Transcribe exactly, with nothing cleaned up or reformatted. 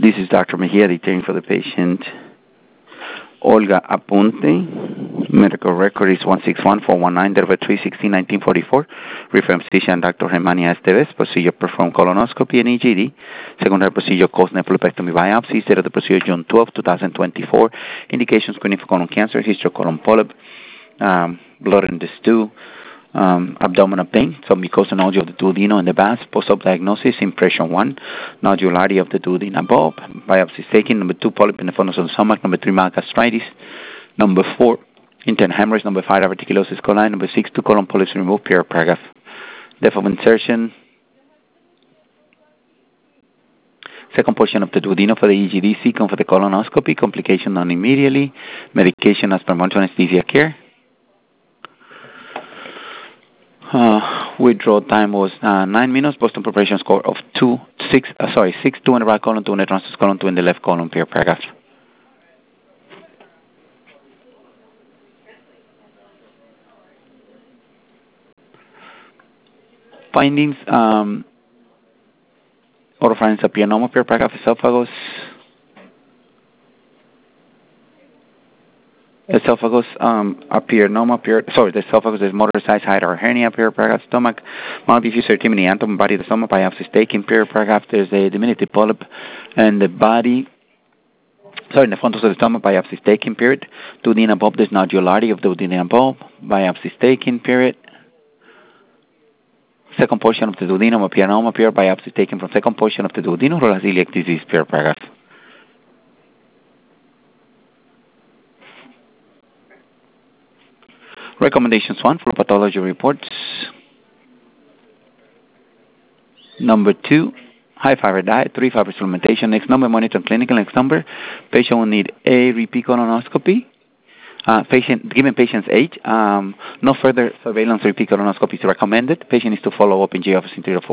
This is Doctor Mejia detailing for the patient. Olga Apunte. Medical record is one six one four one nine three sixteen nineteen forty-four. Reference physician Doctor Germania Esteves. Procedure performed colonoscopy and E G D. Secondary procedure caused nephropectomy biopsy. Date of the procedure June twelfth, twenty twenty-four. Indications screening for colon cancer. History of colon polyp. Um, blood in the stool. Um, abdominal pain, so mucosal nodule of the duodenum and the vas, post-op diagnosis, impression one, nodularity of the duodenum bulb, biopsy taken, number two, polyp in the fundus of the stomach, number three, mild gastritis, number four, internal hemorrhage, number five, diverticulosis coli, number six, two colon polyps removed, period paragraph. Depth of insertion, second portion of the duodenum for the E G D, second for the colonoscopy, complication non immediately, medication as per monitoring anesthesia care. Uh, withdrawal time was uh, nine minutes. Boston preparation score of two, six. Uh, sorry, six, two in the right column, two in the transverse column, two in the left column. Per paragraph. Findings: um, oropharynx appianoma. Per paragraph. Esophagus. Esophagus um, appianoma. Per, sorry, the esophagus is motor size, height, or hernia. Per paragraph. Stomach. Mild diffuse erythema antum, body of the stomach. Biopsy is taken. Per paragraph. There's a diminutive polyp, and the body. Sorry, in the fundus of the stomach. Biopsy is taken. Period. Duodenum bulb. There's nodularity of the duodenum bulb. Biopsy is taken. Period. Second portion of the duodenum appianoma. Period. Biopsy is taken from second portion of the duodenum. Celiac disease. Per paragraph. Recommendations one, for pathology reports. Number two, high fiber diet, three fiber supplementation. Next number, monitor clinical. Next number, patient will need a repeat colonoscopy. Uh, patient, given patient's age, um, no further surveillance repeat colonoscopy is recommended. Patient needs to follow up in J office in three or four